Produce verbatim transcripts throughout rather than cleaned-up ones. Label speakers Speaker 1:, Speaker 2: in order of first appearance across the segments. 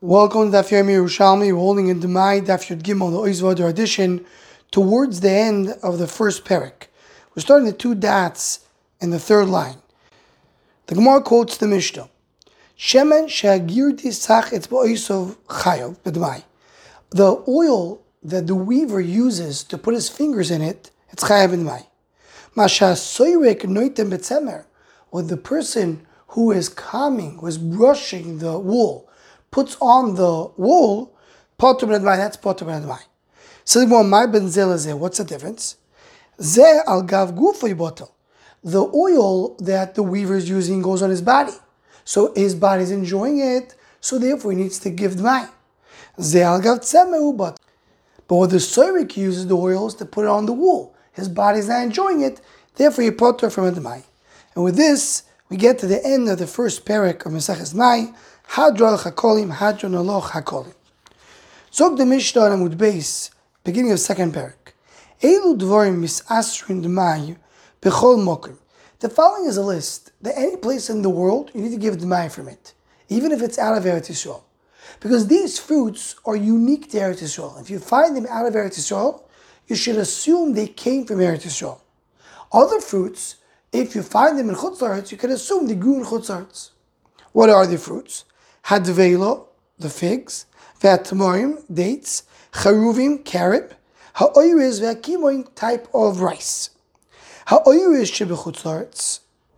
Speaker 1: Welcome to Daf Yomi Yerushalmi. We're holding in Demai Daf Yud Gimel, the Oizvod edition, towards the end of the first parak. We're starting the two dots in the third line. The Gemara quotes the Mishnah: Shemen she'agirti sach etz ba'oisov chayov b'demai. The oil that the weaver uses to put his fingers in it, it's chayav b'demai. Masha soyrek noitem betzemer, or the person who is combing, who is brushing the wool, puts on the wool, potter b'nadmai, that's potter b'nadmai. So the Gemara, my benzel is what's the difference? Ze al gav gufay bottle. The oil that the weaver is using goes on his body. So his body is enjoying it, so therefore he needs to give dmai. Ze al gav tzemehu bottle. But what the soirik uses the oil is to put it on the wool. His body is not enjoying it, therefore he potter from a dmai. And with this, we get to the end of the first parak of Maseches Mai. Hadra al-Chakolim, Hadra al Chakolim. Zog the Mishnah on Amud Beis, beginning of second parak. Elu dvorim misasrin d'mai b'chol mokim. The following is a list that any place in the world you need to give d'mai from it, even if it's out of Eretz Yisrael, because these fruits are unique to Eretz Yisrael. If you find them out of Eretz Yisrael, you should assume they came from Eretz Yisrael. Other fruits, if you find them in Chutz La'aretz, you can assume they grew in Chutz La'aretz. What are the fruits? Hadvelo, the figs, Vatmorim, dates, Charuvim, carob, Ha'oyriz, Vakimoim, type of rice. Ha'oyriz shebechutz la'aretz,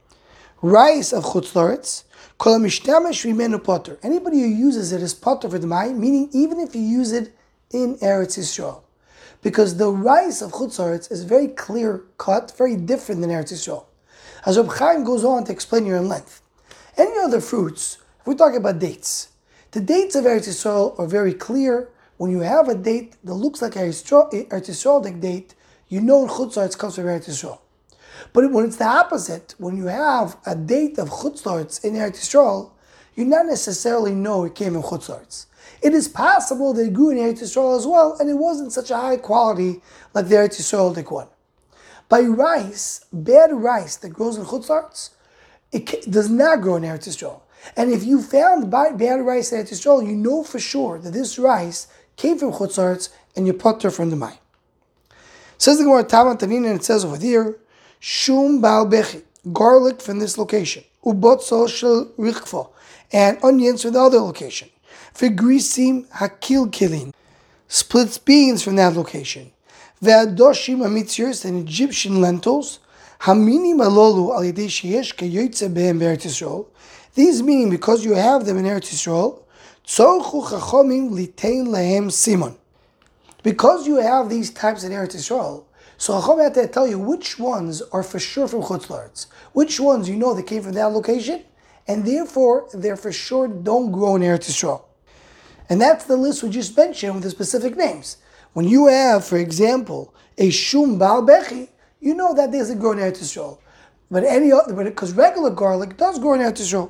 Speaker 1: rice of Chutz La'aretz, Kol ha'mishtamash v'menu potter. Anybody who uses it is potter for the mai, meaning even if you use it in Eretz Yisrael. Because the rice of Chutz La'aretz is very clear cut, very different than Eretz Yisrael. As Reb Chaim goes on to explain here in length. Any other fruits, if we're talking about dates, the dates of Eretz Yisrael are very clear. When you have a date that looks like an Eretz Yisraelic date, you know in Chutz La'aretz comes from Eretz Yisrael. But when it's the opposite, when you have a date of Chutz La'aretz in Eretz Yisrael, you not necessarily know it came from Chutz La'aretz. It is possible that it grew in Eretz Yisrael as well, and it wasn't such a high quality like the Eretz Yisraelic one. By rice, bad rice that grows in Chutz La'aretz, it does not grow in Eretz Yisrael. And if you found bad rice in Eretz Yisrael, you know for sure that this rice came from Chutz La'aretz and you potter from the mai. Says the Gemara Tavan Tanina, and it says over here, Shum Baal Bechi, garlic from this location, Ubotzo Shel Rikfo, and onions from the other location, Figrisim Hakil Kilin, splits beans from that location, Ve'adoshim Amitzirs, and Egyptian lentils, Hamini malolu al yedei sheyesh keyoytze behem be'Eretz Yisrael. These meaning because you have them in Eretz Yisrael, tzorchu chachomim litein lehem simon. Because you have these types in Eretz Yisrael, so chachomim have to tell you which ones are for sure from Chutz La'aretz, which ones you know they came from that location, and therefore they're for sure don't grow in Eretz Yisrael. And that's the list we just mentioned with the specific names. When you have, for example, a shum baal bechi, you know that doesn't grow in Eretz Yisrael. But any other, because regular garlic does grow in Eretz Yisrael.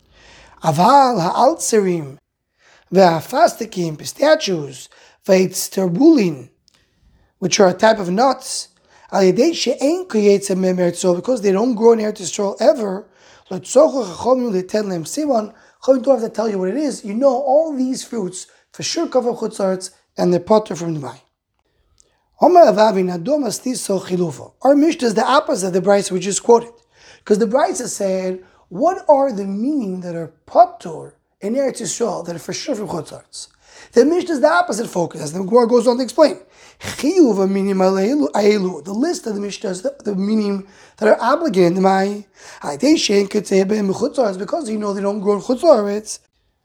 Speaker 1: Aval ha'altzerim, ve'afastikim, pistachios, ve'etzterbulin, which are a type of nuts, al yedei she'ein creates a mem Eretz Yisrael, because they don't grow in Eretz Yisrael ever, l'tzochu chachomim l'ten lehem simon, chachomim don't have to tell you what it is. You know all these fruits for sure come from Chutz La'aretz, and they're potter from the mai. Our Mishnah is the opposite of the Brisa we just quoted. Because the Brisa said, what are the meaning that are potter in Eretz Yisrael that are for sure from Chutz La'aretz? The Mishnah is the opposite focus, as the Gemara goes on to explain. The list of the Mishnah is the, the meaning that are obligated in the Mai. Because you know they don't grow in Chutz La'aretz.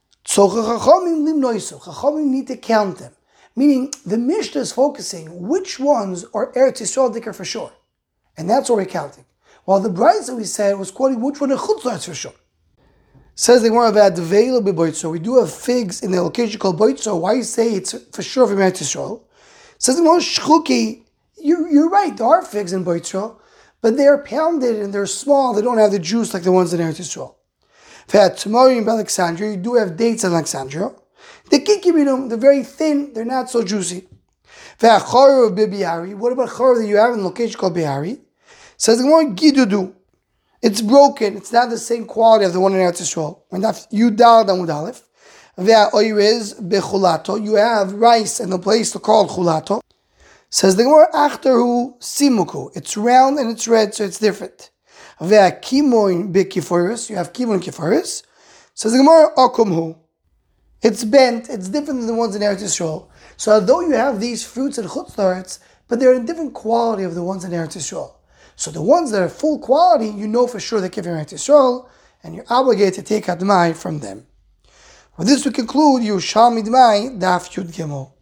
Speaker 1: Chachamim need to count them. Meaning, the Mishnah is focusing which ones are Eretz Yisrael Dikar for sure. And that's what we're counting. While the Brisa we said was quoting which one are Chutz La'aretz for sure. Says the Gemara about the veil of boitzo. We do have figs in the location called boitzo. Why you say it's for sure from Eretz Yisrael? Says the Gemara Shchuki, you're, you're right, there are figs in boitzo, but they are pounded and they're small, they don't have the juice like the ones in Eretz Yisrael. Tomorrow in Alexandria, you do have dates in Alexandria. The kikibinum, they're very thin, they're not so juicy. What about charav that you have in a location called Bihari? Says the Gemara Gidudu. It's broken, it's not the same quality of the one in Eretz Yisrael. And that's Yudal Damud Aleph. Ve'oiriz bechulato. You have rice in the place called chulato. Says the Gemara, achterhu simuku. It's round and it's red, so it's different. Ve'akimoin bekiforis. You have kimon kiforis. Says the Gemara, akumhu. It's bent. It's different than the ones in Eretz Yisrael. So although you have these fruits in Chutz La'aretz, but they're in different quality of the ones in Eretz Yisrael. So the ones that are full quality, you know for sure they give you Eretz Yisrael, and you're obligated to take Admai from them. With this we conclude Yerushalmi Dmai Daf Yud Gimel.